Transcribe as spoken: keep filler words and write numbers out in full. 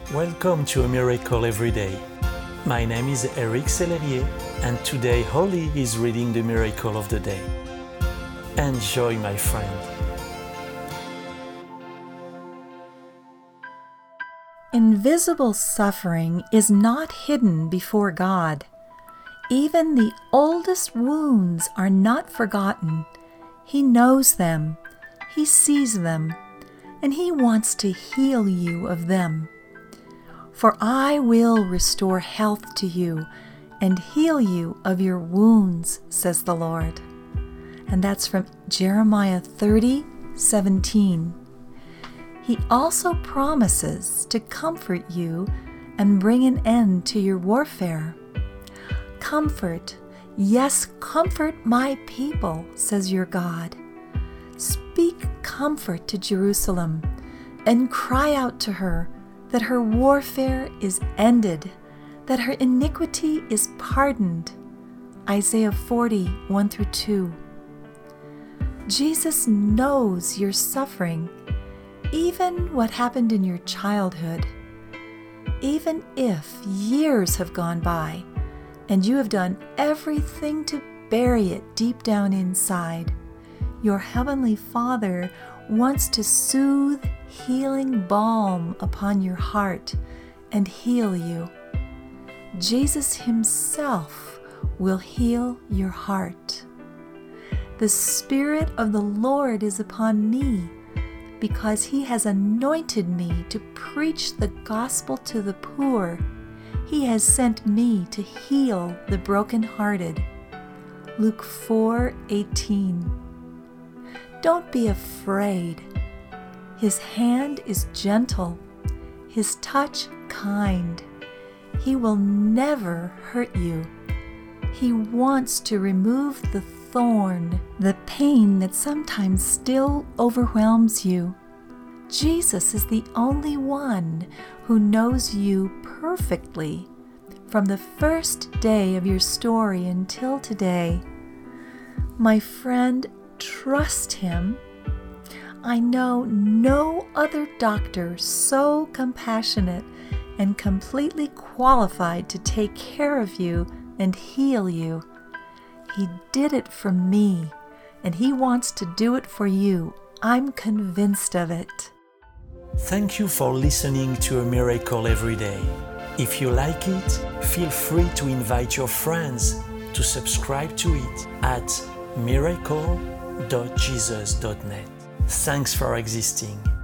Welcome to A Miracle Every Day. My name is Eric Sellerier, and today Holly is reading the Miracle of the Day. Enjoy, my friend. Invisible suffering is not hidden before God. Even the oldest wounds are not forgotten. He knows them, He sees them, and He wants to heal you of them. For I will restore health to you and heal you of your wounds, says the Lord. And that's from Jeremiah thirty seventeen. He also promises to comfort you and bring an end to your warfare. Comfort, yes, comfort my people, says your God. Speak comfort to Jerusalem and cry out to her that her warfare is ended, that her iniquity is pardoned. Isaiah forty, one through two. Jesus knows your suffering, even what happened in your childhood. Even if years have gone by and you have done everything to bury it deep down inside, your Heavenly Father wants to soothe healing balm upon your heart and heal you. Jesus Himself will heal your heart. The Spirit of the Lord is upon me, because He has anointed me to preach the gospel to the poor. He has sent me to heal the brokenhearted. Luke four eighteen. Don't be afraid. His hand is gentle, His touch kind. He will never hurt you. He wants to remove the thorn, the pain that sometimes still overwhelms you. Jesus is the only one who knows you perfectly from the first day of your story until today. My friend, trust Him. I know no other doctor so compassionate and completely qualified to take care of you and heal you. He did it for me, and He wants to do it for you. I'm convinced of it. Thank you for listening to A Miracle Every Day. If you like it, feel free to invite your friends to subscribe to it at miracle dot jesus dot net. Thanks for existing.